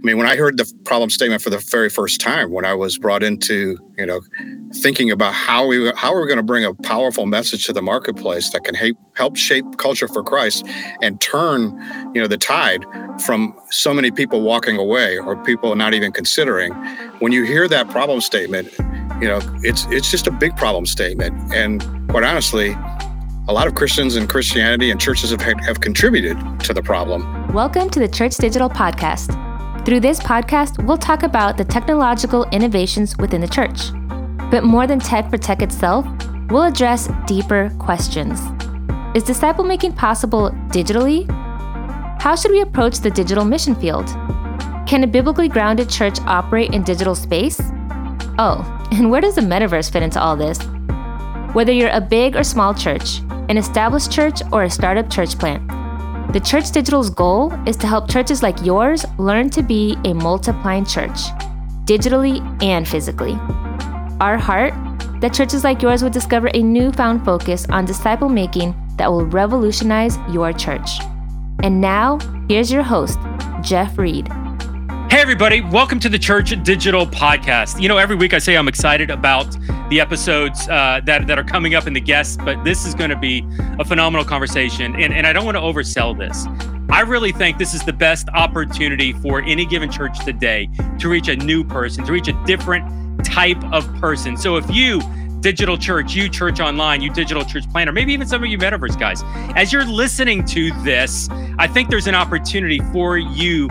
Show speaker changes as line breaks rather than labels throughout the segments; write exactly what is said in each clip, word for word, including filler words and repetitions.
mean, when I heard the problem statement for the very first time, when I was brought into, you know, thinking about how we how we're going to bring a powerful message to the marketplace that can ha- help shape culture for Christ and turn, you know, the tide from so many people walking away or people not even considering. When you hear that problem statement, you know, it's it's just a big problem statement. And quite honestly, a lot of Christians and Christianity and churches have have contributed to the problem.
Welcome to the Church Digital Podcast. Through this podcast, we'll talk about the technological innovations within the church. But more than tech for tech itself, we'll address deeper questions. Is disciple making possible digitally? How should we approach the digital mission field? Can a biblically grounded church operate in digital space? Oh, and where does the metaverse fit into all this? Whether you're a big or small church, an established church or a startup church plant, the Church Digital's goal is to help churches like yours learn to be a multiplying church, digitally and physically. Our heart, that churches like yours would discover a newfound focus on disciple making that will revolutionize your church. And now, here's your host, Jeff Reed.
Hey everybody, welcome to the Church Digital Podcast. You know, every week I say I'm excited about the episodes uh, that, that are coming up and the guests, but this is going to be a phenomenal conversation, and, and I don't want to oversell this. I really think this is the best opportunity for any given church today to reach a new person, to reach a different type of person. So if you, digital church, you church online, you digital church planner, maybe even some of you metaverse guys, as you're listening to this, I think there's an opportunity for you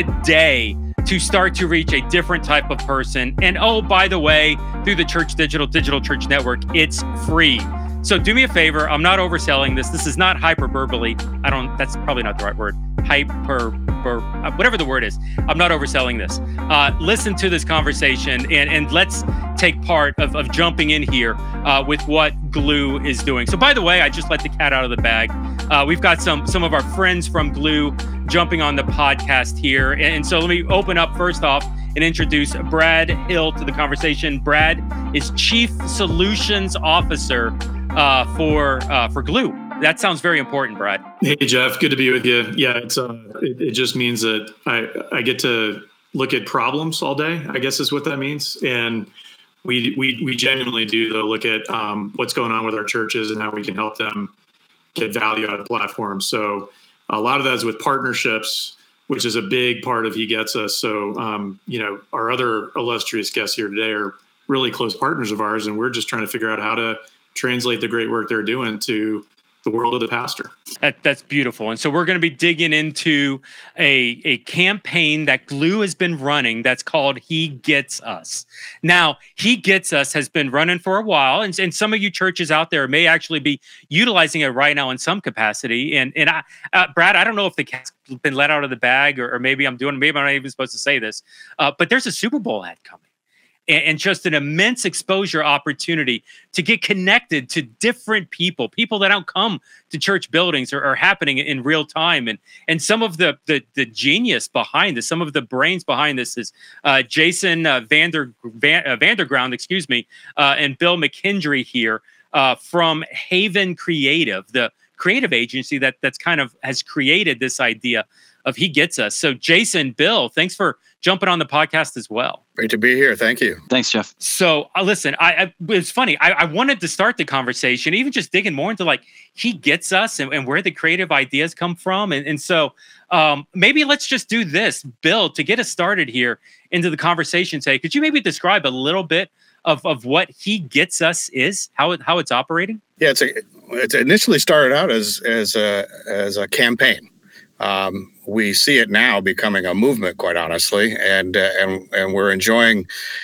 today to start to reach a different type of person. And oh, by the way, through the Church Digital Digital Church Network, it's free. So do me a favor. I'm not overselling this. This is not hyperbole. I don't, that's probably not the right word. Hyper, whatever the word is. I'm not overselling this. Uh, listen to this conversation and, and let's take part of, of jumping in here uh, with what Gloo is doing. So by the way, I just let the cat out of the bag. Uh, we've got some, some of our friends from Gloo jumping on the podcast here. And, and so let me open up first off and introduce Brad Hill to the conversation. Brad is Chief Solutions Officer uh, for uh, for Gloo. That sounds very important, Brad.
Hey, Jeff. Good to be with you. Yeah, it's uh, it, it just means that I, I get to look at problems all day, I guess is what that means. And we we we genuinely do, though, look at um, what's going on with our churches and how we can help them get value out of platforms. So a lot of that is with partnerships, which is a big part of He Gets Us. So, um, you know, our other illustrious guests here today are really close partners of ours, and we're just trying to figure out how to translate the great work they're doing to the world of the pastor.
That, that's beautiful. And so we're going to be digging into a, a campaign that Gloo has been running that's called He Gets Us. Now, He Gets Us has been running for a while, and, and some of you churches out there may actually be utilizing it right now in some capacity. And and I, uh, Brad, I don't know if the cat's been let out of the bag, or, or maybe I'm doing, maybe I'm not even supposed to say this, uh, but there's a Super Bowl ad coming. And just an immense exposure opportunity to get connected to different people, people that don't come to church buildings or are happening in real time. And and some of the the, the genius behind this, some of the brains behind this is uh, Jason uh, Vander Van, uh, Vanderground, excuse me, uh, and Bill McKendry here uh, from Haven Creative, the creative agency that that's kind of has created this idea of He Gets Us. So Jason, Bill, thanks for jumping on the podcast as well.
Great to be here. Thank you.
Thanks, Jeff.
So uh, listen, I, I it's funny. I, I wanted to start the conversation, even just digging more into like He Gets Us and, and where the creative ideas come from. And, and so um, maybe let's just do this, Bill, to get us started here into the conversation today. Could you maybe describe a little bit of, of what He Gets Us is, how it, how it's operating?
Yeah, it's a, it initially started out as as a as a campaign. Um, we see it now becoming a movement, quite honestly, and uh, and and we're enjoying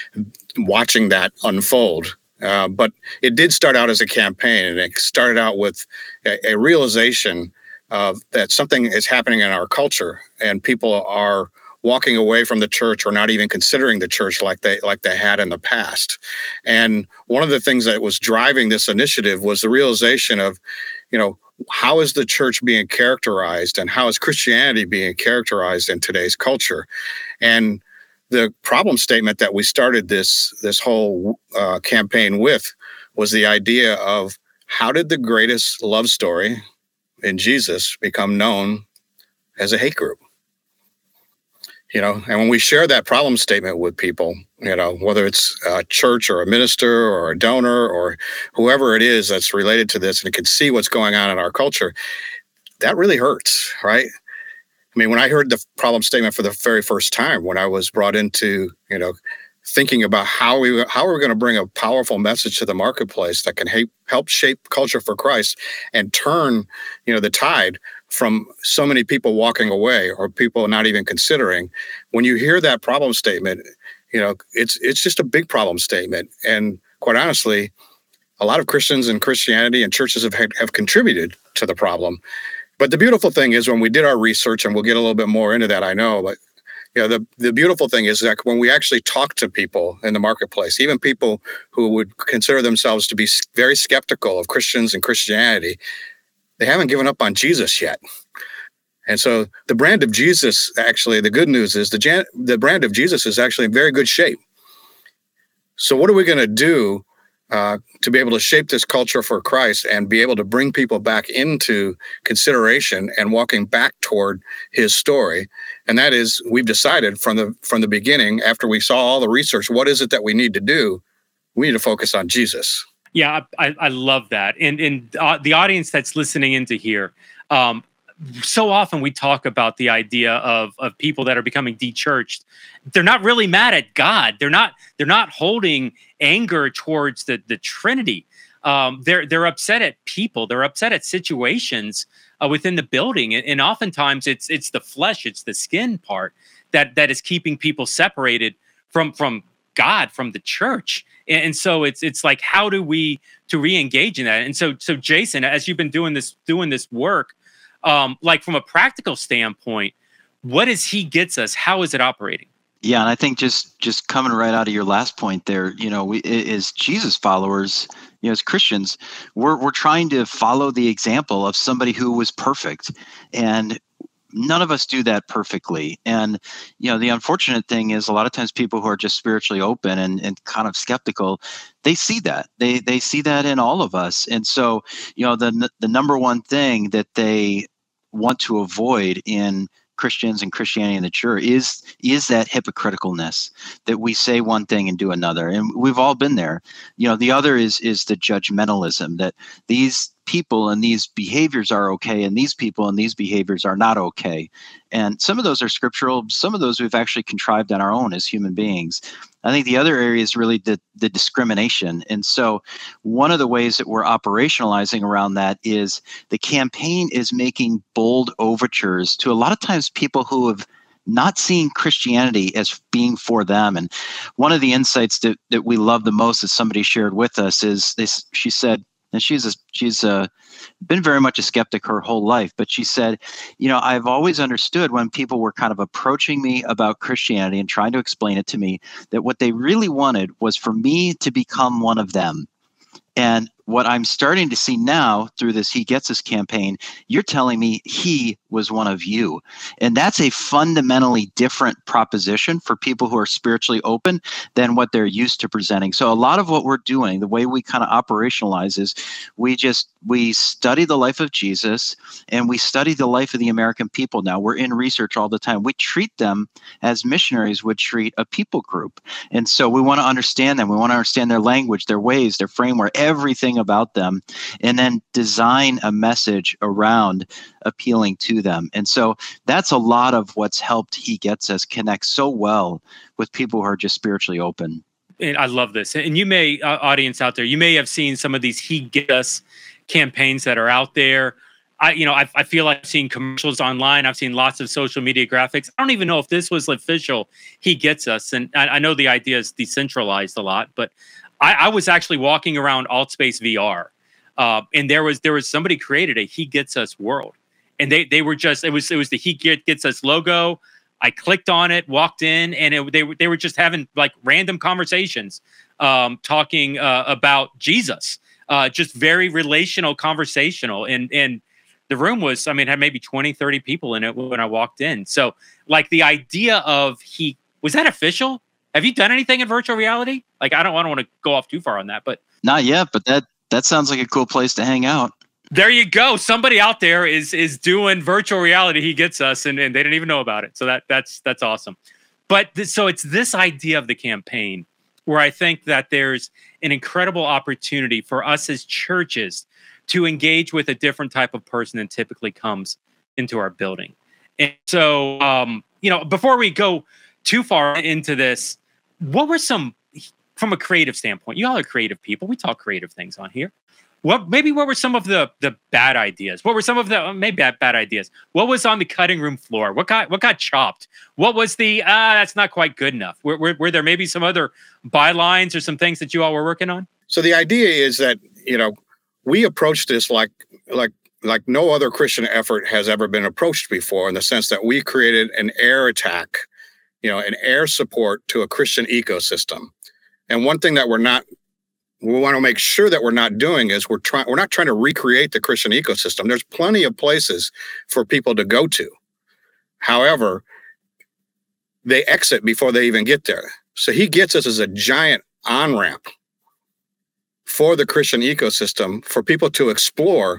watching that unfold. Uh, but it did start out as a campaign, and it started out with a, a realization of that something is happening in our culture, and people are walking away from the church or not even considering the church like they like they had in the past. And one of the things that was driving this initiative was the realization of, you know, how is the church being characterized and how is Christianity being characterized in today's culture? And the problem statement that we started this this whole uh, campaign with was the idea of how did the greatest love story in Jesus become known as a hate group? You know, and when we share that problem statement with people, you know, whether it's a church or a minister or a donor or whoever it is that's related to this and can see what's going on in our culture, that really hurts, right? I mean, when I heard the problem statement for the very first time, when I was brought into, you know, thinking about how we how we're going to bring a powerful message to the marketplace that can ha- help shape culture for Christ and turn, you know, the tide from so many people walking away or people not even considering. When you hear that problem statement, you know, it's it's just a big problem statement. And quite honestly, a lot of Christians and Christianity and churches have have contributed to the problem. But the beautiful thing is when we did our research, and we'll get a little bit more into that, I know, but you know, the, the beautiful thing is that when we actually talk to people in the marketplace, even people who would consider themselves to be very skeptical of Christians and Christianity, they haven't given up on Jesus yet. And so the brand of Jesus, actually, the good news is the, Jan- the brand of Jesus is actually in very good shape. So what are we going to do uh, to be able to shape this culture for Christ and be able to bring people back into consideration and walking back toward his story? And that is, we've decided from the from the beginning, after we saw all the research, what is it that we need to do? We need to focus on Jesus.
Yeah, I, I love that. And, and uh, the audience that's listening into here, um, so often we talk about the idea of of people that are becoming de-churched. They're not really mad at God. They're not they're not holding anger towards the the Trinity. Um, they're they're upset at people. They're upset at situations uh, within the building, and, and oftentimes it's it's the flesh, it's the skin part that that is keeping people separated from from God, from the church. And, and so it's it's like, how do we to re-engage in that? And so so Jason, as you've been doing this doing this work, um, like from a practical standpoint, what is He Gets Us? How is it operating?
Yeah, and I think just just coming right out of your last point there, you know, we as Jesus followers, you know, as Christians, we're we're trying to follow the example of somebody who was perfect, and none of us do that perfectly. And you know, the unfortunate thing is a lot of times people who are just spiritually open and, and kind of skeptical, they see that they they see that in all of us. And so, you know, the the number one thing that they want to avoid in Christians and Christianity in the church is is that hypocriticalness, that we say one thing and do another. And we've all been there. You know, the other is is the judgmentalism, that these people and these behaviors are okay and these people and these behaviors are not okay. And some of those are scriptural, some of those we've actually contrived on our own as human beings. I think the other area is really the, the discrimination. And so one of the ways that we're operationalizing around that is the campaign is making bold overtures to a lot of times people who have not seen Christianity as being for them. And one of the insights that, that we love the most that somebody shared with us is this, she said, and she's a, she's a, been very much a skeptic her whole life, but she said, you know, I've always understood when people were kind of approaching me about Christianity and trying to explain it to me, that what they really wanted was for me to become one of them. And what I'm starting to see now through this He Gets Us campaign, you're telling me he was one of you. And that's a fundamentally different proposition for people who are spiritually open than what they're used to presenting. So a lot of what we're doing, the way we kind of operationalize is we just, we study the life of Jesus and we study the life of the American people now. We're in research all the time. We treat them as missionaries would treat a people group. And so we want to understand them. We want to understand their language, their ways, their framework, everything about them, and then design a message around appealing to them. And so that's a lot of what's helped He Gets Us connect so well with people who are just spiritually open.
And I love this. And you may, uh, audience out there, you may have seen some of these He Gets Us campaigns that are out there. I, you know, I, I feel like I've seen commercials online. I've seen lots of social media graphics. I don't even know if this was official He Gets Us. And I, I know the idea is decentralized a lot, but I, I was actually walking around Altspace V R, uh, and there was there was somebody created a He Gets Us world, and they they were just it was it was the He Get, Gets Us logo. I clicked on it, walked in, and it, they were they were just having like random conversations, um, talking uh, about Jesus, uh, just very relational, conversational, and and the room was, I mean, had maybe twenty, thirty people in it when I walked in. So like the idea of he was that official? Have you done anything in virtual reality? Like, I don't, I don't want to go off too far on that, but
not yet. But that that sounds like a cool place to hang out.
There you go. Somebody out there is is doing virtual reality. He Gets Us, and, and they didn't even know about it. So that that's that's awesome. But th- so it's this idea of the campaign where I think that there's an incredible opportunity for us as churches to engage with a different type of person than typically comes into our building. And so, um, you know, before we go too far into this, what were some, from a creative standpoint, you all are creative people. We talk creative things on here. What maybe what were some of the the bad ideas? What were some of the uh, maybe bad, bad ideas? What was on the cutting room floor? What got what got chopped? What was the ah that's not quite good enough? Were, were, were there maybe some other bylines or some things that you all were working on?
So the idea is that, you know, we approached this like like like no other Christian effort has ever been approached before, in the sense that we created an air attack, you know, an air support to a Christian ecosystem. And one thing that we're not we want to make sure that we're not doing is we're trying we're not trying to recreate the Christian ecosystem. There's plenty of places for people to go to. However, they exit before they even get there. So he gets us as a giant on-ramp for the Christian ecosystem, for people to explore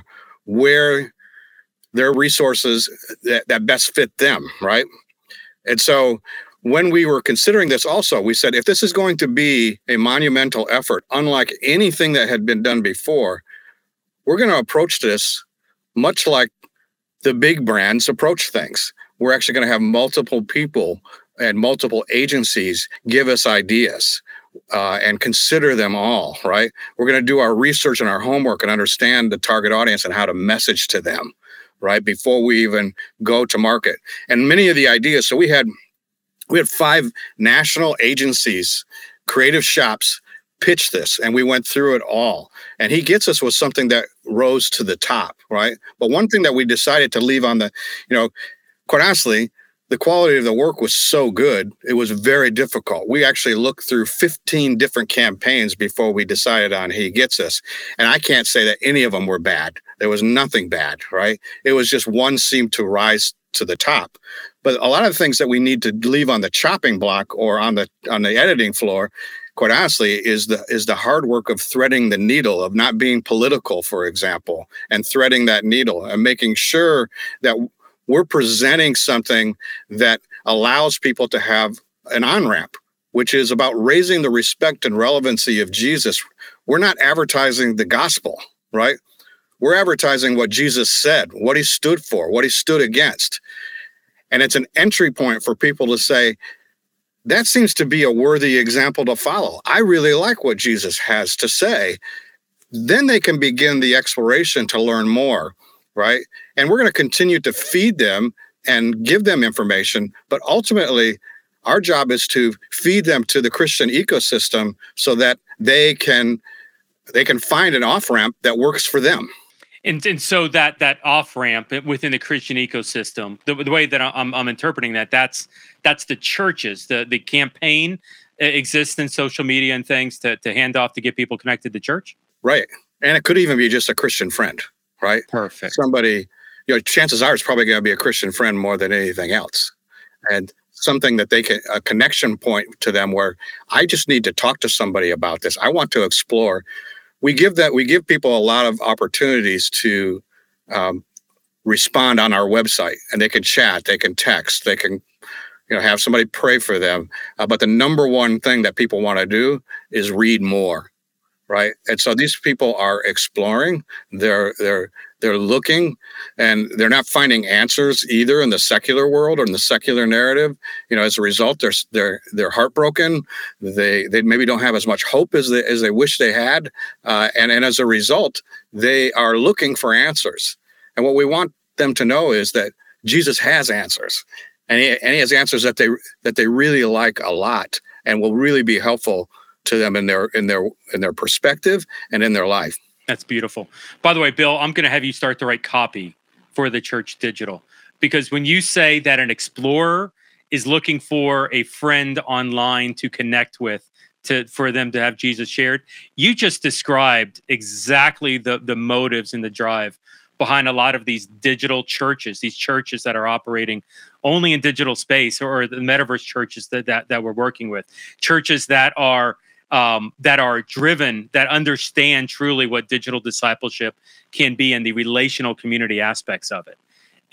where their resources that, that best fit them, right? And so when we were considering this also, we said, if this is going to be a monumental effort, unlike anything that had been done before, we're going to approach this much like the big brands approach things. We're actually going to have multiple people and multiple agencies give us ideas uh, and consider them all, right? We're going to do our research and our homework and understand the target audience and how to message to them, right, before we even go to market. And many of the ideas, so we had We had five national agencies, creative shops, pitch this, and we went through it all. And he gets us with something that rose to the top, right? But one thing that we decided to leave on the, you know, quite honestly, the quality of the work was so good, it was very difficult. We actually looked through fifteen different campaigns before we decided on He Gets Us. And I can't say that any of them were bad. There was nothing bad, right? It was just one seemed to rise to the top. But a lot of the things that we need to leave on the chopping block or on the on the editing floor, quite honestly, is the is the hard work of threading the needle, of not being political, for example, and threading that needle and making sure that we're presenting something that allows people to have an on-ramp, which is about raising the respect and relevancy of Jesus. We're not advertising the gospel, right? We're advertising what Jesus said, what he stood for, what he stood against. And it's an entry point for people to say, that seems to be a worthy example to follow. I really like what Jesus has to say. Then they can begin the exploration to learn more, right? And we're going to continue to feed them and give them information. But ultimately, our job is to feed them to the Christian ecosystem so that they can they can find an off-ramp that works for them.
And and so that that off ramp within the Christian ecosystem, the, the way that I'm I'm interpreting that, that's that's the churches. The the campaign exists in social media and things to to hand off to get people connected to church.
Right, and it could even be just a Christian friend, right?
Perfect.
Somebody, you know, chances are it's probably going to be a Christian friend more than anything else, and something that they can a connection point to them where I just need to talk to somebody about this. I want to explore. We give that we give people a lot of opportunities to um, respond on our website, and they can chat, they can text, they can, you know, have somebody pray for them. Uh, but the number one thing that people want to do is read more, right? And so these people are exploring. They're they're they're looking, and they're not finding answers either in the secular world or in the secular narrative. You know, as a result, they're they're they're heartbroken. They they maybe don't have as much hope as they as they wish they had, uh, and and as a result, they are looking for answers. And what we want them to know is that Jesus has answers, and he, and he has answers that they that they really like a lot, and will really be helpful to them in their in their in their perspective and in their life.
That's beautiful. By the way, Bill, I'm going to have you start to write copy for the Church Digital, because when you say that an explorer is looking for a friend online to connect with, to for them to have Jesus shared, you just described exactly the the motives and the drive behind a lot of these digital churches, these churches that are operating only in digital space, or the metaverse churches that that, that we're working with, churches that are Um, that are driven, that understand truly what digital discipleship can be and the relational community aspects of it.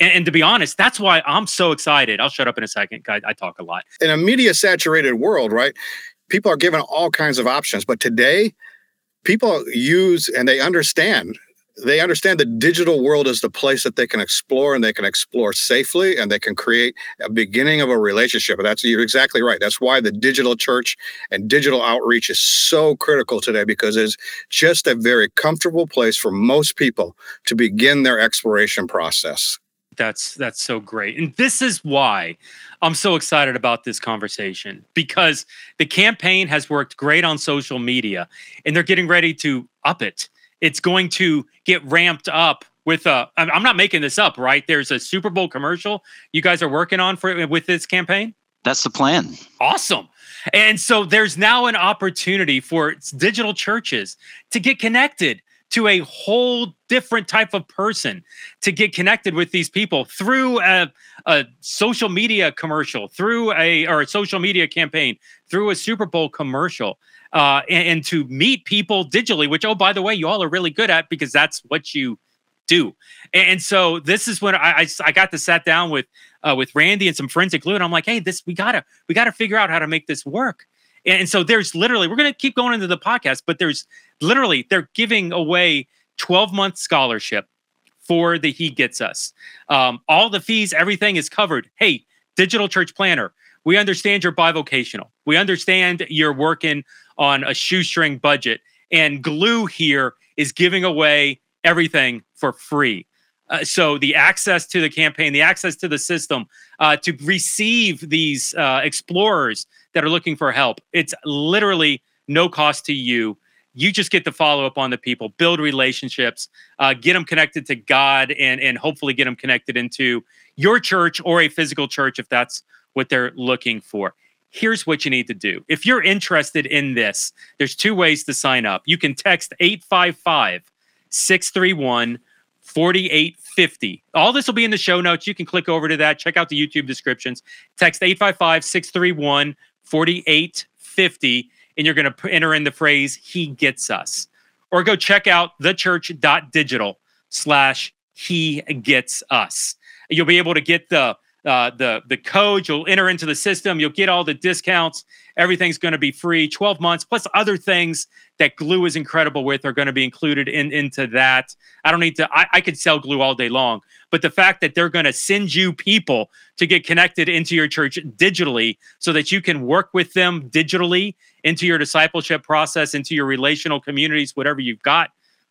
And, and to be honest, that's why I'm so excited. I'll shut up in a second. I, I talk a lot.
In a media saturated world, right? People are given all kinds of options, but today people use and they understand They understand the digital world is the place that they can explore, and they can explore safely, and they can create a beginning of a relationship. And that's, you're exactly right. That's why the digital church and digital outreach is so critical today, because it's just a very comfortable place for most people to begin their exploration process.
That's that's so great. And this is why I'm so excited about this conversation, because the campaign has worked great on social media, and they're getting ready to up it. It's going to get ramped up with a, I'm not making this up, right? There's a Super Bowl commercial you guys are working on for with this campaign.
That's the plan.
Awesome. And so there's now an opportunity for digital churches to get connected to a whole different type of person, to get connected with these people through a, a social media commercial, through a, or a social media campaign, through a Super Bowl commercial. Uh, and, and to meet people digitally, which, oh, by the way, you all are really good at, because that's what you do. And, and so this is when I, I, I got to sat down with uh, with Randy and some friends at Glue, and I'm like, hey, this we gotta we gotta figure out how to make this work. And, and so there's literally, we're gonna keep going into the podcast, but there's literally they're giving away twelve month scholarship for the He Gets Us. Um, all the fees, everything is covered. Hey, digital church planner, we understand you're bivocational. We understand you're working on a shoestring budget, and Glue here is giving away everything for free. Uh, so the access to the campaign, the access to the system, uh, to receive these uh, explorers that are looking for help, it's literally no cost to you. You just get to follow up on the people, build relationships, uh, get them connected to God, and, and hopefully get them connected into your church or a physical church if that's what they're looking for. Here's what you need to do. If you're interested in this, there's two ways to sign up. You can text eight five five, six three one, four eight five zero. All this will be in the show notes. You can click over to that. Check out the YouTube descriptions. Text eight five five, six three one, four eight five zero, and you're going to enter in the phrase, He Gets Us. Or go check out thechurch.digital slash He Gets Us. You'll be able to get the Uh, the the code, you'll enter into the system, you'll get all the discounts, everything's going to be free, twelve months, plus other things that Glue is incredible with are going to be included in into that. I don't need to, I, I could sell Glue all day long, but the fact that they're going to send you people to get connected into your church digitally so that you can work with them digitally into your discipleship process, into your relational communities, whatever you've got,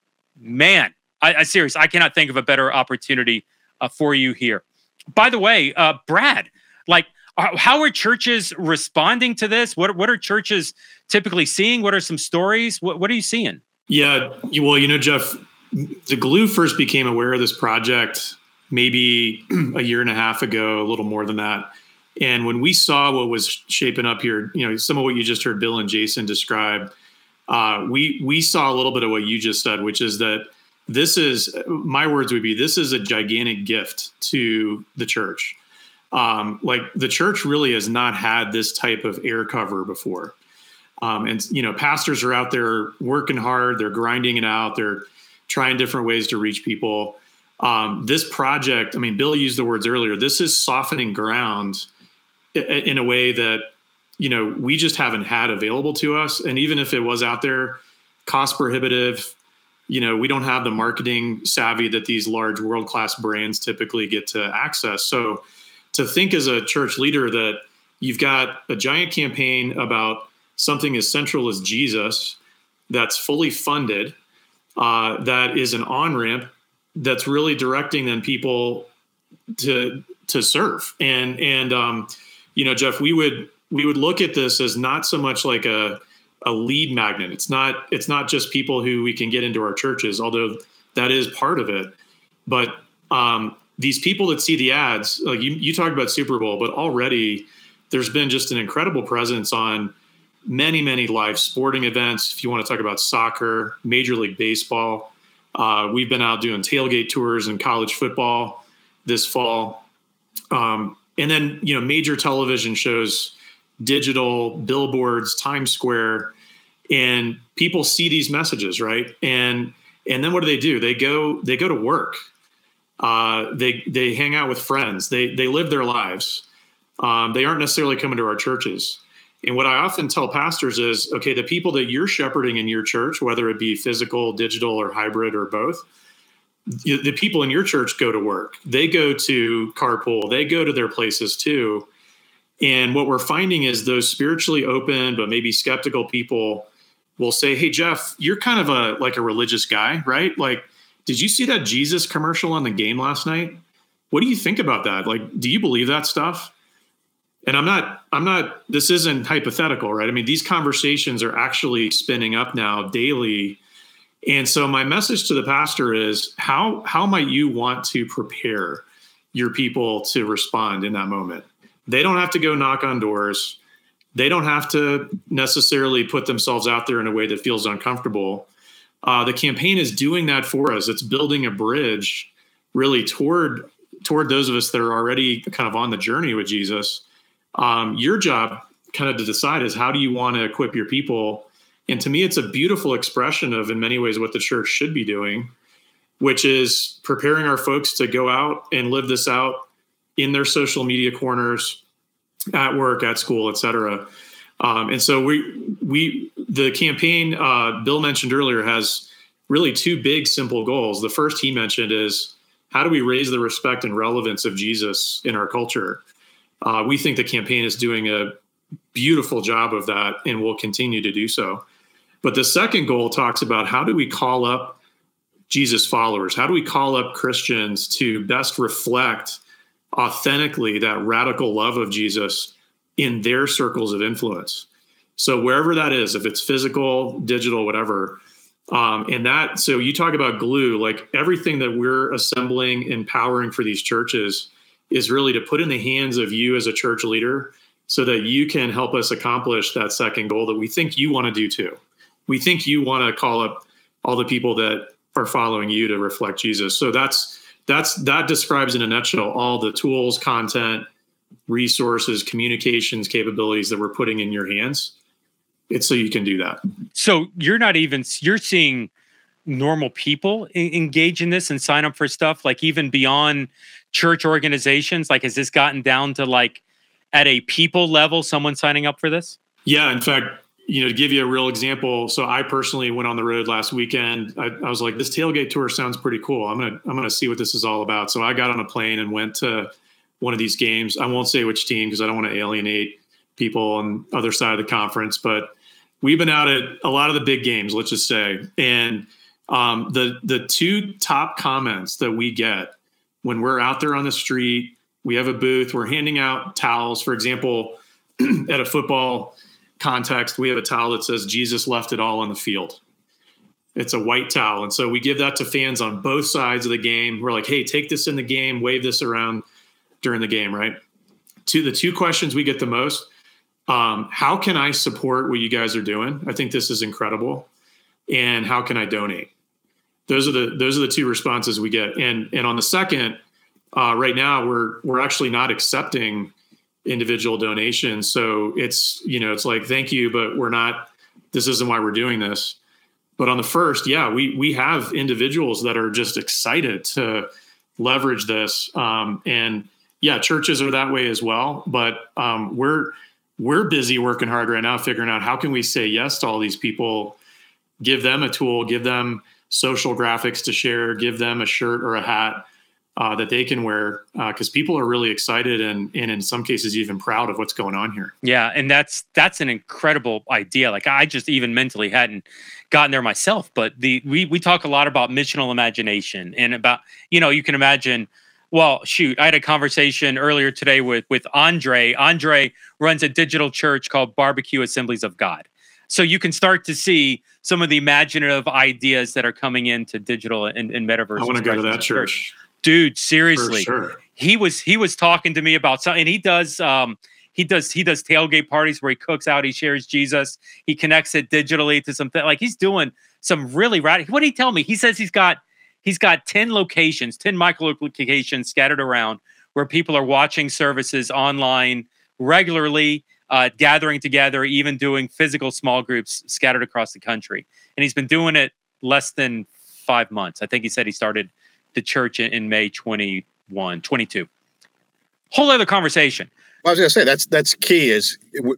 man, I, I serious, I cannot think of a better opportunity uh, for you here. By the way, uh, Brad, like, uh, how are churches responding to this? What what are churches typically seeing? What are some stories? What what are you seeing?
Yeah, well, you know, Jeff, the Glue first became aware of this project maybe a year and a half ago, a little more than that. And when we saw what was shaping up here, you know, some of what you just heard Bill and Jason describe, uh, we we saw a little bit of what you just said, which is that this is, my words would be, this is a gigantic gift to the church. Um, like the church really has not had this type of air cover before. Um, and, you know, pastors are out there working hard. They're grinding it out. They're trying different ways to reach people. Um, this project, I mean, Bill used the words earlier, this is softening ground in a way that, you know, we just haven't had available to us. And even if it was out there, cost prohibitive, you know, we don't have the marketing savvy that these large world-class brands typically get to access. So to think as a church leader that you've got a giant campaign about something as central as Jesus that's fully funded, uh, that is an on-ramp that's really directing then people to to serve. And and um, you know, Jeff, we would we would look at this as not so much like a a lead magnet. It's not, it's not just people who we can get into our churches, although that is part of it. But um, these people that see the ads, like you, you talked about Super Bowl, but already there's been just an incredible presence on many, many live sporting events. If you want to talk about soccer, Major League Baseball, uh, we've been out doing tailgate tours in college football this fall. Um, and then, you know, major television shows, digital billboards, Times Square, and people see these messages, right? And and then what do they do? They go they go to work. Uh, they they hang out with friends. They they live their lives. Um, they aren't necessarily coming to our churches. And what I often tell pastors is, okay, the people that you're shepherding in your church, whether it be physical, digital, or hybrid, or both, the people in your church go to work. They go to carpool. They go to their places too. And what we're finding is those spiritually open, but maybe skeptical people will say, hey, Jeff, you're kind of a like a religious guy, right? Like, did you see that Jesus commercial on the game last night? What do you think about that? Like, do you believe that stuff? And I'm not, I'm not, this isn't hypothetical, right? I mean, these conversations are actually spinning up now daily. And so my message to the pastor is how, how might you want to prepare your people to respond in that moment? They don't have to go knock on doors. They don't have to necessarily put themselves out there in a way that feels uncomfortable. Uh, the campaign is doing that for us. It's building a bridge really toward, toward those of us that are already kind of on the journey with Jesus. Um, your job kind of to decide is how do you want to equip your people? And to me, it's a beautiful expression of, in many ways, what the church should be doing, which is preparing our folks to go out and live this out in their social media corners, at work, at school, et cetera. Um, and so we, we, the campaign uh, Bill mentioned earlier has really two big, simple goals. The first he mentioned is how do we raise the respect and relevance of Jesus in our culture? Uh, we think the campaign is doing a beautiful job of that and will continue to do so. But the second goal talks about how do we call up Jesus followers? How do we call up Christians to best reflect authentically that radical love of Jesus in their circles of influence? So wherever that is, if it's physical, digital, whatever, um, and that, so you talk about glue, like everything that we're assembling and powering for these churches is really to put in the hands of you as a church leader so that you can help us accomplish that second goal that we think you want to do too. We think you want to call up all the people that are following you to reflect Jesus. So that's, that's, that describes in a nutshell all the tools, content, resources, communications, capabilities that we're putting in your hands. It's so you can do that.
So you're not even, you're seeing normal people engage in this and sign up for stuff, like even beyond church organizations? Like, has this gotten down to like at a people level, someone signing up for this?
Yeah. In fact, you know, to give you a real example. So I personally went on the road last weekend. I, I was like, this tailgate tour sounds pretty cool. I'm going to, I'm going to see what this is all about. So I got on a plane and went to one of these games. I won't say which team because I don't want to alienate people on the other side of the conference, but we've been out at a lot of the big games, let's just say. And um, the, the two top comments that we get when we're out there on the street, we have a booth, we're handing out towels. For example, at a football context, we have a towel that says Jesus left it all on the field. It's a white towel. And so we give that to fans on both sides of the game. We're like, hey, take this in the game, wave this around during the game, right? To the two questions we get the most, um, how can I support what you guys are doing? I think this is incredible. And how can I donate? Those are the those are the two responses we get. And and on the second, uh, right now we're we're actually not accepting individual donations. So it's, you know, it's like, thank you, but we're not, this isn't why we're doing this. But on the first, yeah, we we have individuals that are just excited to leverage this. Um, and yeah, churches are that way as well. But um, we're we're busy working hard right now, figuring out how can we say yes to all these people, give them a tool, give them social graphics to share, give them a shirt or a hat uh, that they can wear, because uh, people are really excited and, and in some cases even proud of what's going on here.
Yeah, and that's that's an incredible idea. Like I just even mentally hadn't gotten there myself, but the we we talk a lot about missional imagination and about, you know, you can imagine. Well, shoot, I had a conversation earlier today with with Andre. Andre runs a digital church called Barbecue Assemblies of God. So you can start to see some of the imaginative ideas that are coming into digital and, and metaverse.
I want to go to that church.
Dude, seriously.
For sure.
He was he was talking to me about something, and he does um he does he does tailgate parties where he cooks out, he shares Jesus, he connects it digitally to something. Like he's doing some really radical. What did he tell me? He says he's got he's got ten locations, ten micro locations scattered around where people are watching services online regularly. Uh, gathering together, even doing physical small groups scattered across the country. And he's been doing it less than five months. I think he said he started the church in, in May twenty-one, twenty-two. Whole other conversation.
Well, I was going to say that's that's key. Is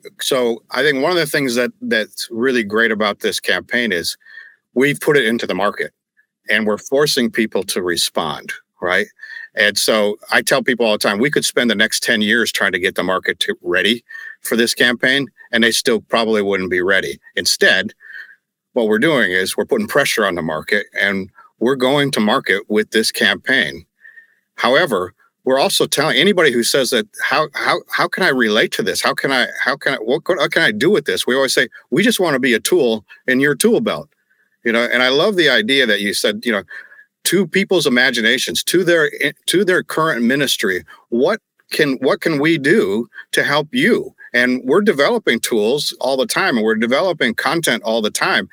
so I think one of the things that that's really great about this campaign is we've put it into the market, and we're forcing people to respond, right? And so I tell people all the time, we could spend the next ten years trying to get the market to ready for this campaign, and they still probably wouldn't be ready. Instead, what we're doing is we're putting pressure on the market, and we're going to market with this campaign. However, we're also telling anybody who says that, how how how can I relate to this? How can I how can I what, what can I do with this? We always say we just want to be a tool in your tool belt, you know. And I love the idea that you said, you know, to people's imaginations, to their to their current ministry, what can what can we do to help you? And we're developing tools all the time, and we're developing content all the time.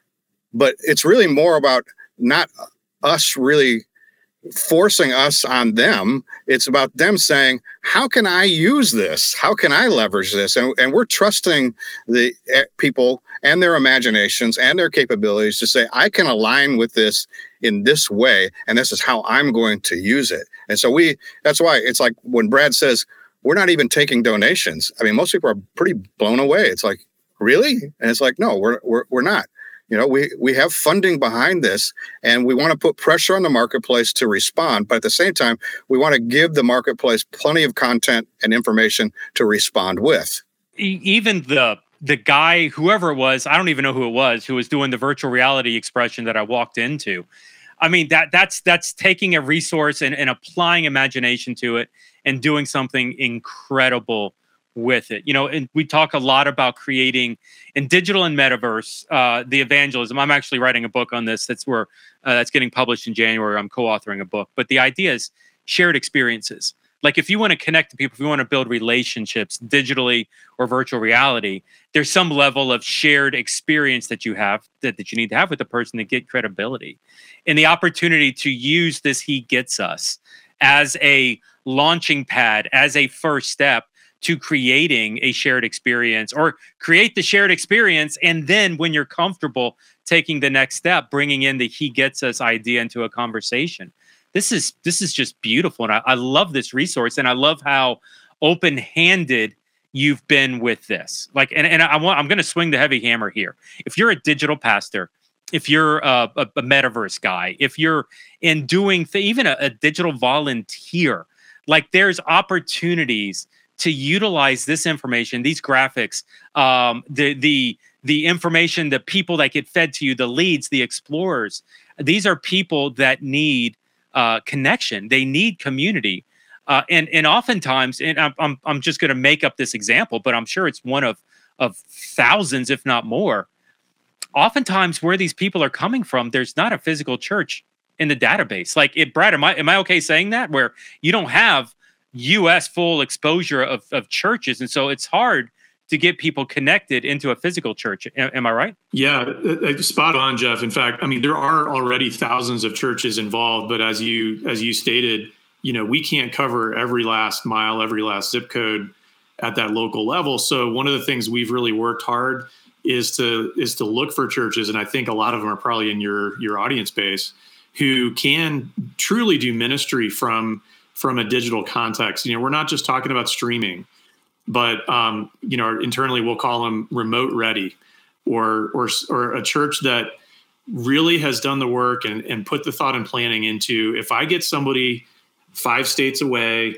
But it's really more about not us really forcing us on them. It's about them saying, how can I use this? How can I leverage this? And, and we're trusting the uh, people and their imaginations and their capabilities to say, I can align with this in this way, and this is how I'm going to use it. And so we, that's why it's like when Brad says, we're not even taking donations. I mean, most people are pretty blown away. It's like, really? And it's like, no, we're we're we're not. You know, we we have funding behind this, and we want to put pressure on the marketplace to respond. But at the same time, we want to give the marketplace plenty of content and information to respond with.
Even the the guy, whoever it was, I don't even know who it was, who was doing the virtual reality expression that I walked into. I mean, that that's that's taking a resource and, and applying imagination to it and doing something incredible with it. You know, and we talk a lot about creating in digital and metaverse, uh, the evangelism. I'm actually writing a book on this. That's where uh, that's getting published in January. I'm co-authoring a book. But the idea is shared experiences. Like if you want to connect to people, if you want to build relationships digitally or virtual reality, there's some level of shared experience that you have that, that you need to have with the person to get credibility. And the opportunity to use this He Gets Us as a launching pad, as a first step to creating a shared experience, or create the shared experience. And then when you're comfortable taking the next step, bringing in the He Gets Us idea into a conversation. This is this is just beautiful. And I, I love this resource. And I love how open-handed you've been with this. Like, and, and I want, I'm going to swing the heavy hammer here. If you're a digital pastor, if you're a, a, a metaverse guy, if you're in doing th- even a, a digital volunteer, like there's opportunities to utilize this information, these graphics, um, the the the information, the people that get fed to you, the leads, the explorers. These are people that need uh, connection. They need community, uh, and and oftentimes, and I'm I'm, I'm just going to make up this example, but I'm sure it's one of of thousands, if not more. Oftentimes, where these people are coming from, there's not a physical church in the database. Like, it, Brad, am I am I okay saying that? Where you don't have U S full exposure of, of churches. And so it's hard to get people connected into a physical church. Am, am I right?
Yeah, spot on, Jeff. In fact, I mean, there are already thousands of churches involved, but as you as you stated, you know, we can't cover every last mile, every last zip code at that local level. So one of the things we've really worked hard is to is to look for churches, and I think a lot of them are probably in your your audience base, who can truly do ministry from from a digital context. You know, we're not just talking about streaming, but, um, you know, internally we'll call them remote ready, or, or, or a church that really has done the work and, and put the thought and planning into, if I get somebody five states away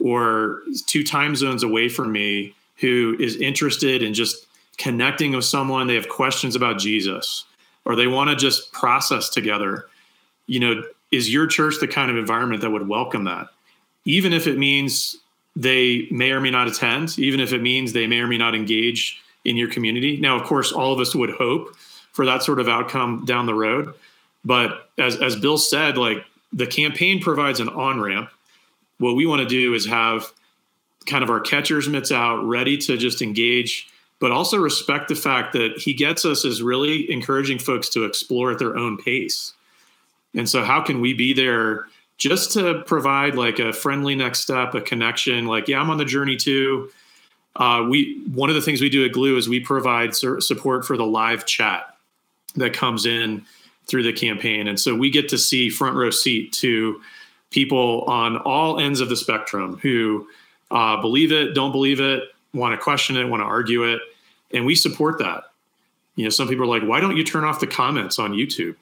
or two time zones away from me who is interested in just connecting with someone, they have questions about Jesus, or they want to just process together, you know, is your church the kind of environment that would welcome that? Even if it means they may or may not attend, even if it means they may or may not engage in your community. Now, of course, all of us would hope for that sort of outcome down the road. But as, as Bill said, like, the campaign provides an on-ramp. What we want to do is have kind of our catcher's mitts out, ready to just engage, but also respect the fact that He Gets Us is really encouraging folks to explore at their own pace. And so how can we be there just to provide like a friendly next step, a connection? Like, yeah, I'm on the journey too. Uh, we one of the things we do at Glue is we provide sur- support for the live chat that comes in through the campaign. And so we get to see front row seat to people on all ends of the spectrum who uh, believe it, don't believe it, want to question it, want to argue it. And we support that. You know, some people are like, why don't you turn off the comments on YouTube?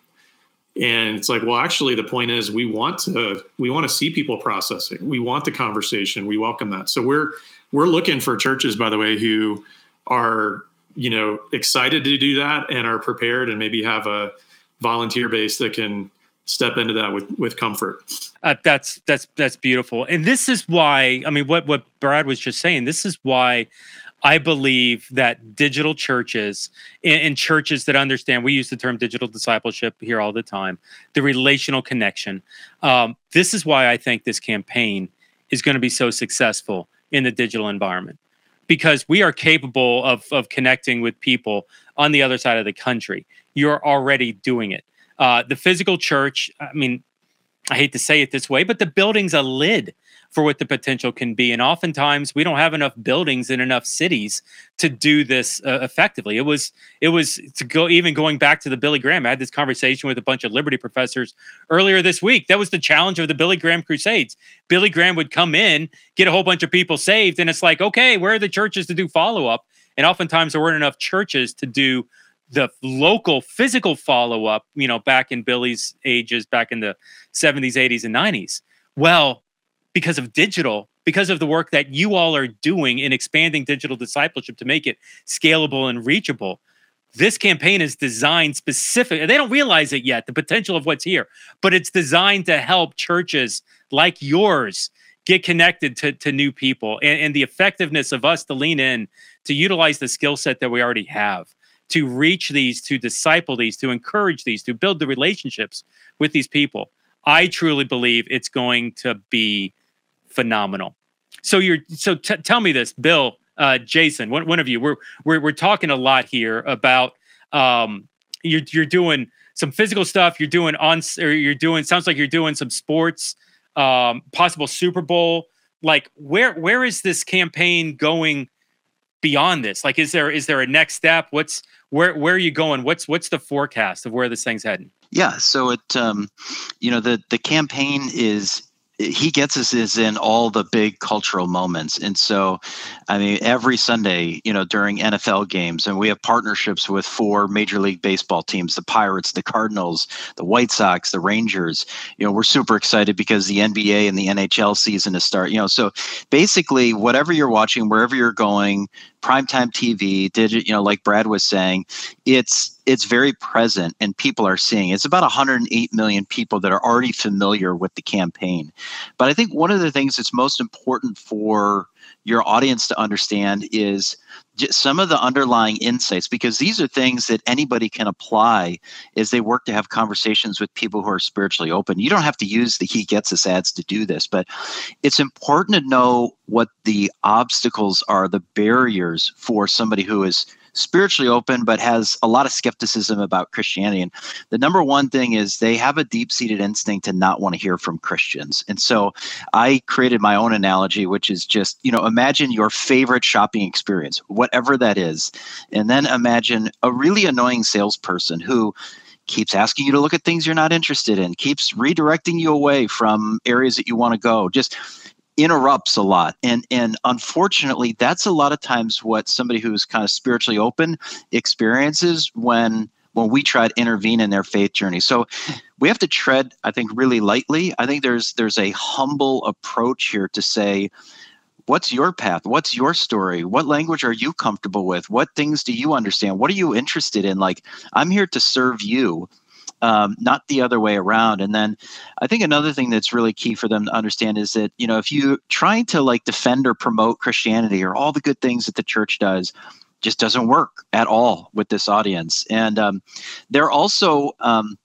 And it's like, well, actually, the point is we want to we want to see people processing. We want the conversation. We welcome that. So we're we're looking for churches, by the way, who are, you know, excited to do that and are prepared and maybe have a volunteer base that can step into that with, with comfort.
Uh, that's that's that's beautiful. And this is why, I mean, what what Brad was just saying, this is why I believe that digital churches and, and churches that understand, we use the term digital discipleship here all the time, the relational connection. Um, this is why I think this campaign is going to be so successful in the digital environment, because we are capable of, of connecting with people on the other side of the country. You're already doing it. Uh, the physical church, I mean, I hate to say it this way, but the building's a lid for what the potential can be. And oftentimes we don't have enough buildings in enough cities to do this uh, effectively. It was, it was to go, even going back to the Billy Graham, I had this conversation with a bunch of Liberty professors earlier this week. That was the challenge of the Billy Graham Crusades. Billy Graham would come in, get a whole bunch of people saved. And it's like, okay, where are the churches to do follow-up? And oftentimes there weren't enough churches to do the local physical follow-up, you know, back in Billy's ages, back in the seventies, eighties, and nineties. Well, because of digital, because of the work that you all are doing in expanding digital discipleship to make it scalable and reachable, this campaign is designed specifically. They don't realize it yet, the potential of what's here, but it's designed to help churches like yours get connected to, to new people, and, and the effectiveness of us to lean in, to utilize the skill set that we already have, to reach these, to disciple these, to encourage these, to build the relationships with these people. I truly believe it's going to be phenomenal. So you're so t- tell me this, Bill, uh, Jason, one, one of you. We're we're we're talking a lot here about um, you're you're doing some physical stuff. You're doing on or you're doing sounds like you're doing some sports, um, possible Super Bowl. Like where where is this campaign going beyond this? Like, is there is there a next step? What's where where are you going? What's what's the forecast of where this thing's heading?
Yeah, so it um, you know the the campaign is. He gets us is in all the big cultural moments. And so, I mean, every Sunday, you know, during N F L games, and we have partnerships with four Major League Baseball teams, the Pirates, the Cardinals, the White Sox, the Rangers. You know, we're super excited because the N B A and the N H L season is start, you know, so basically whatever you're watching, wherever you're going, primetime T V, digit, you know, like Brad was saying, it's it's very present and people are seeing. It's about one hundred eight million people that are already familiar with the campaign. But I think one of the things that's most important for your audience to understand is just some of the underlying insights, because these are things that anybody can apply as they work to have conversations with people who are spiritually open. You don't have to use the He Gets Us ads to do this, but it's important to know what the obstacles are, the barriers for somebody who is spiritually open, but has a lot of skepticism about Christianity. And the number one thing is they have a deep-seated instinct to not want to hear from Christians. And so I created my own analogy, which is just, you know, imagine your favorite shopping experience, whatever that is. And then imagine a really annoying salesperson who keeps asking you to look at things you're not interested in, keeps redirecting you away from areas that you want to go, just interrupts a lot. And and unfortunately, that's a lot of times what somebody who's kind of spiritually open experiences when when we try to intervene in their faith journey. So we have to tread, I think, really lightly. I think there's there's a humble approach here to say, what's your path? What's your story? What language are you comfortable with? What things do you understand? What are you interested in? Like, I'm here to serve you. Um, not the other way around. And then I think another thing that's really key for them to understand is that, you know, if you trying to like defend or promote Christianity or all the good things that the church does, just doesn't work at all with this audience. And um, they're also, um,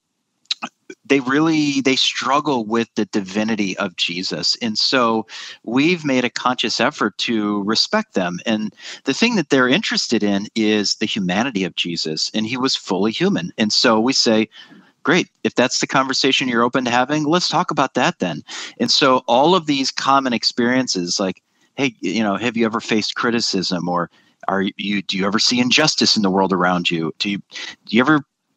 they really, they struggle with the divinity of Jesus. And so we've made a conscious effort to respect them. And the thing that they're interested in is the humanity of Jesus. And he was fully human. And so we say, great. If that's the conversation you're open to having, let's talk about that then. And so all of these common experiences, like, hey, you know, have you ever faced criticism, or are you, do you ever see injustice in the world around you? Do you, do you ever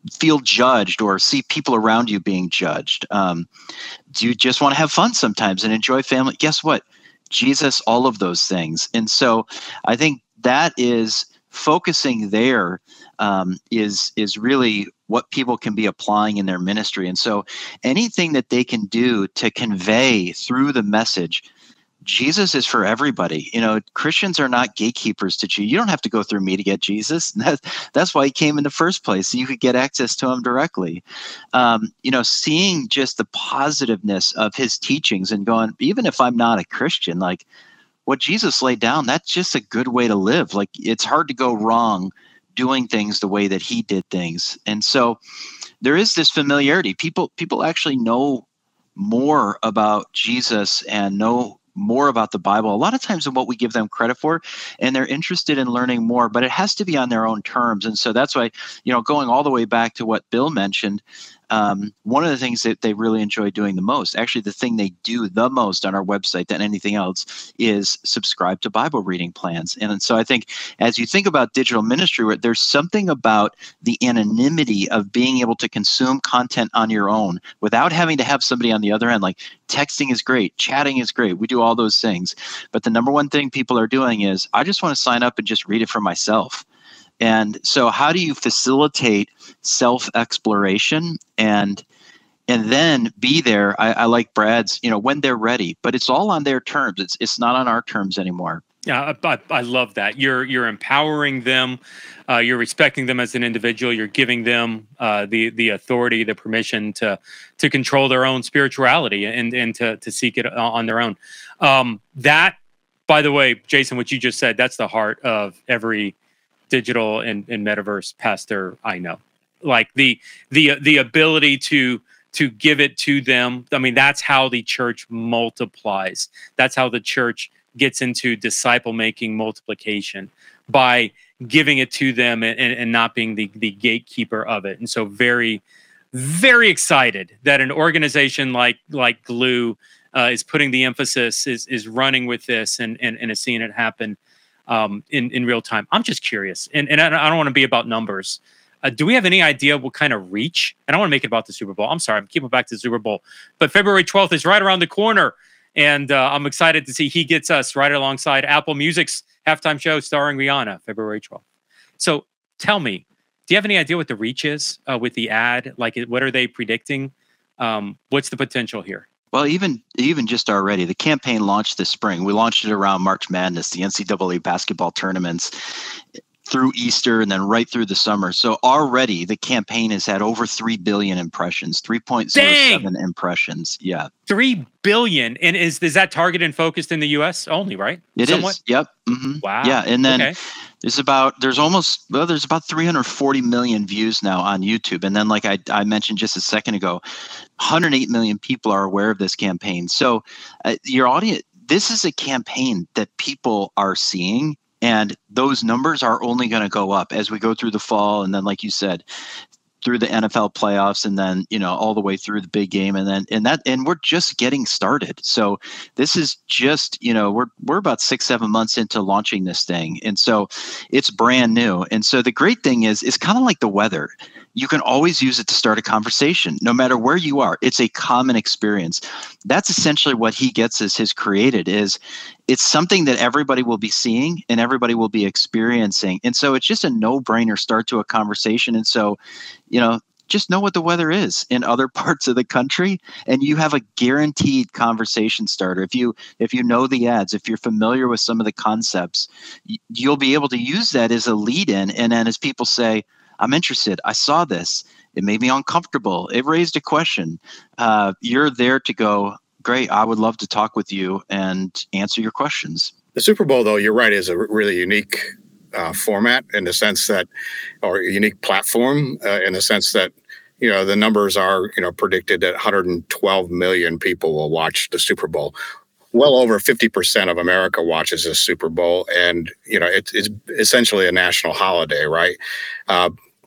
feel judged or see people around you being judged? Um, do you just want to have fun sometimes and enjoy family? Guess what? Jesus, all of those things. And so I think that is focusing there um, is is really what people can be applying in their ministry. And so anything that they can do to convey through the message, Jesus is for everybody. You know, Christians are not gatekeepers to Jesus. You don't have to go through me to get Jesus. That, that's why he came in the first place, so you could get access to him directly. Um, you know, seeing just the positiveness of his teachings and going, even if I'm not a Christian, like what Jesus laid down, that's just a good way to live. Like it's hard to go wrong doing things the way that he did things. And so there is this familiarity. People, people actually know more about Jesus and know more about the Bible a lot of times than what we give them credit for, and they're interested in learning more, but it has to be on their own terms. And so that's why, you know, going all the way back to what Bill mentioned, um, one of the things that they really enjoy doing the most, actually the thing they do the most on our website than anything else, is subscribe to Bible reading plans. And so I think as you think about digital ministry, where there's something about the anonymity of being able to consume content on your own without having to have somebody on the other end. Like texting is great, chatting is great, we do all those things, but the number one thing people are doing is, I just want to sign up and just read it for myself. And so how do you facilitate self-exploration and and then be there? I, I like Brad's, you know, when they're ready, but it's all on their terms. It's it's not on our terms anymore.
Yeah, I, I love that. You're you're empowering them. Uh, you're respecting them as an individual. You're giving them uh, the the authority, the permission to to control their own spirituality and and to to seek it on their own. Um, that, by the way, Jason, what you just said, that's the heart of every digital and, and metaverse pastor I know. Like the the the ability to to give it to them. I mean, that's how the church multiplies. That's how the church gets into disciple making multiplication, by giving it to them and, and, and not being the the gatekeeper of it. And so very, very excited that an organization like like Glue uh, is putting the emphasis, is is running with this and and, and is seeing it happen Um, in, in real time. I'm just curious, and, and I don't want to be about numbers. Uh, do we have any idea what kind of reach? And I don't want to make it about the Super Bowl. I'm sorry, I'm keeping back to the Super Bowl. But February twelfth is right around the corner, and uh, I'm excited to see He Gets Us right alongside Apple Music's halftime show starring Rihanna, February twelfth. So tell me, do you have any idea what the reach is uh, with the ad? Like, what are they predicting? Um, what's the potential here?
Well, even even just already, the campaign launched this spring. We launched it around March Madness, the N C double A basketball tournaments, through Easter and then right through the summer. So already the campaign has had over three billion impressions, three point zero seven Dang. Impressions. Yeah. three
billion. And is, is that targeted and focused in the U S only, right?
It Somewhat? is. Yep. Mm-hmm.
Wow.
Yeah. And then
okay.
there's about, there's almost, well, there's about three hundred forty million views now on YouTube. And then, like I, I mentioned just a second ago, one hundred eight million people are aware of this campaign. So uh, your audience, this is a campaign that people are seeing. And those numbers are only going to go up as we go through the fall. And then, like you said, through the N F L playoffs, and then, you know, all the way through the big game. And then, and that, and we're just getting started. So this is just, you know, we're, we're about six, seven months into launching this thing. And so it's brand new. And so the great thing is, it's kind of like the weather. You can always use it to start a conversation, no matter where you are. It's a common experience. That's essentially what He Gets Us has created. Is it's something that everybody will be seeing and everybody will be experiencing. And so it's just a no-brainer start to a conversation. And so, you know, just know what the weather is in other parts of the country, and you have a guaranteed conversation starter. If you if you know the ads, if you're familiar with some of the concepts, you'll be able to use that as a lead-in. And then as people say, I'm interested, I saw this, it made me uncomfortable, it raised a question, uh, you're there to go, great, I would love to talk with you and answer your questions.
The Super Bowl, though, you're right, is a really unique uh, format in the sense that, or a unique platform uh, in the sense that, you know, the numbers are, you know, predicted that one hundred twelve million people will watch the Super Bowl. Well over fifty percent of America watches the Super Bowl, and, you know, it, it's essentially a national holiday, right? Uh,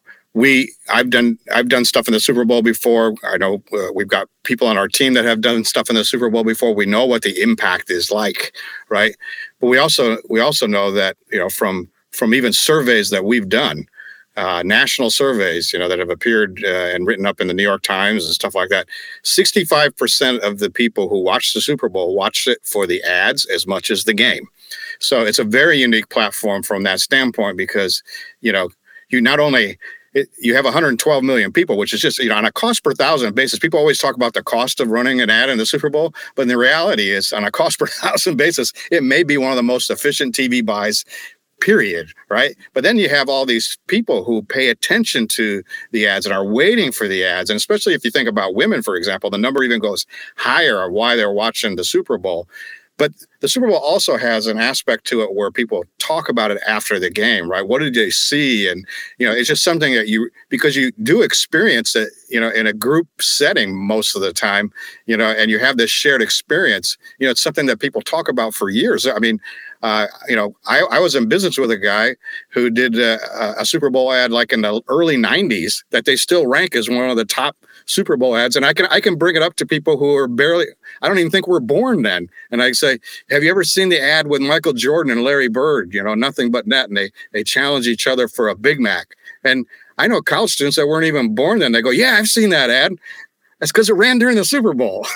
We, I've done, I've done stuff in the Super Bowl before. I know uh, we've got people on our team that have done stuff in the Super Bowl before. We know what the impact is like, right? But we also, we also know that, you know, from from even surveys that we've done, uh, national surveys, you know, that have appeared uh, and written up in the New York Times and stuff like that, sixty-five percent of the people who watched the Super Bowl watched it for the ads as much as the game. So it's a very unique platform from that standpoint because, you know, you not only it, you have one hundred twelve million people, which is just, you know, on a cost per thousand basis. People always talk about the cost of running an ad in the Super Bowl, but the reality is on a cost per thousand basis, it may be one of the most efficient T V buys, period, right? But then you have all these people who pay attention to the ads and are waiting for the ads. And especially if you think about women, for example, the number even goes higher of why they're watching the Super Bowl. But the Super Bowl also has an aspect to it where people talk about it after the game, right? What did they see? And, you know, it's just something that you, because you do experience it, you know, in a group setting most of the time, you know, and you have this shared experience, you know, it's something that people talk about for years. I mean, uh, you know, I, I was in business with a guy who did a, a Super Bowl ad like in the early nineties that they still rank as one of the top Super Bowl ads. And I can I can bring it up to people who are barely, I don't even think were born then. And I say, have you ever seen the ad with Michael Jordan and Larry Bird? You know, nothing but net. And they, they challenge each other for a Big Mac. And I know college students that weren't even born then. They go, yeah, I've seen that ad. That's because it ran during the Super Bowl.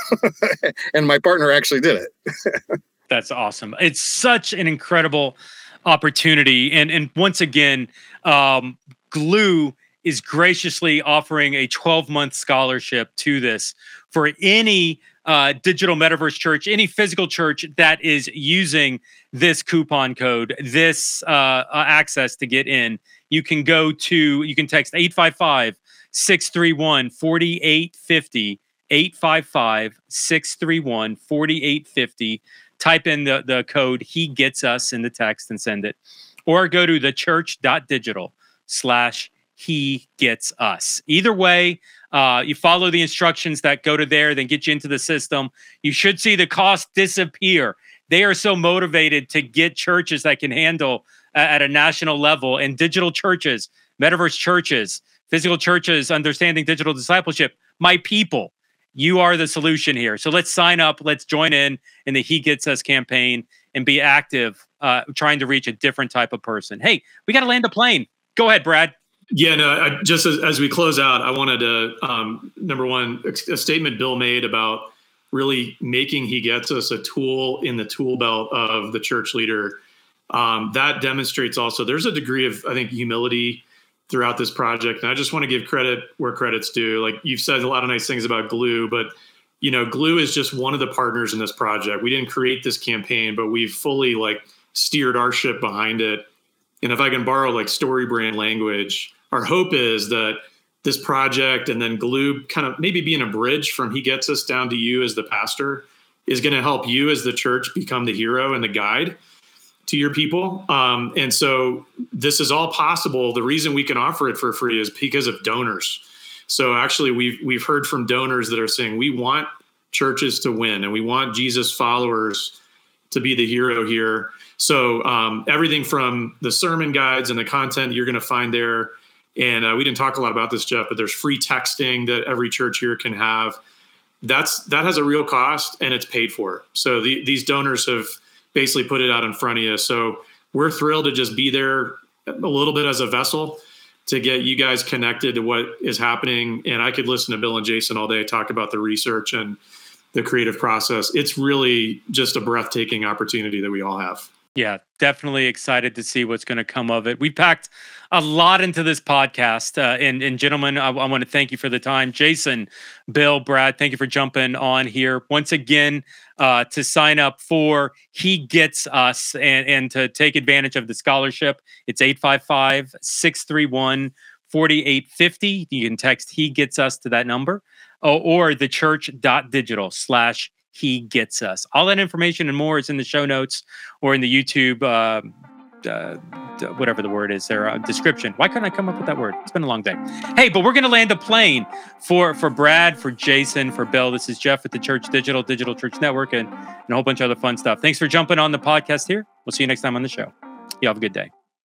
And my partner actually did it.
That's awesome. It's such an incredible opportunity. And and once again, um, Gloo is graciously offering a twelve-month scholarship to this for any uh, digital metaverse church, any physical church that is using this coupon code, this uh, uh, access to get in. You can go to, you can text eight five five, six three one, four eight five zero, eight five five, six three one, four eight five zero. Type in the, the code He Gets Us in the text and send it. Or go to thechurch.digital slash He Gets Us. Either way, uh, you follow the instructions that go to there, then get you into the system. You should see the cost disappear. They are so motivated to get churches that can handle uh, at a national level, and digital churches, metaverse churches, physical churches, understanding digital discipleship. My people, you are the solution here. So let's sign up. Let's join in in the He Gets Us campaign and be active, uh, trying to reach a different type of person. Hey, we got to land a plane. Go ahead, Brad.
Yeah, no, I, just as, as we close out, I wanted to, um, number one, a, a statement Bill made about really making He Gets Us a tool in the tool belt of the church leader. Um, that demonstrates also there's a degree of, I think, humility throughout this project. And I just want to give credit where credit's due. Like, you've said a lot of nice things about Gloo, but, you know, Gloo is just one of the partners in this project. We didn't create this campaign, but we've fully like steered our ship behind it. And if I can borrow like story brand language, our hope is that this project and then Gloo kind of maybe being a bridge from He Gets Us down to you as the pastor is going to help you as the church become the hero and the guide to your people. Um, and so this is all possible. The reason we can offer it for free is because of donors. So actually we've, we've heard from donors that are saying, we want churches to win and we want Jesus followers to be the hero here. So um, everything from the sermon guides and the content you're going to find there. And uh, we didn't talk a lot about this, Jeff, but there's free texting that every church here can have. That's, that has a real cost and it's paid for. So the, these donors have basically put it out in front of you. So we're thrilled to just be there a little bit as a vessel to get you guys connected to what is happening. And I could listen to Bill and Jason all day talk about the research and the creative process. It's really just a breathtaking opportunity that we all have.
Yeah, definitely excited to see what's going to come of it. We packed a lot into this podcast. Uh, and, and gentlemen, I, I want to thank you for the time. Jason, Bill, Brad, thank you for jumping on here. Once again, uh, to sign up for He Gets Us and, and to take advantage of the scholarship, it's eight five five, six three one, four eight five zero. You can text He Gets Us to that number or, or thechurch.digital slash He Gets Us. All that information and more is in the show notes or in the YouTube, uh, uh, whatever the word is there, uh, description. Why couldn't I come up with that word? It's been a long day. Hey, but we're going to land a plane for, for Brad, for Jason, for Bill. This is Jeff at the Church Digital, Digital Church Network, and, and a whole bunch of other fun stuff. Thanks for jumping on the podcast here. We'll see you next time on the show. You have a good day.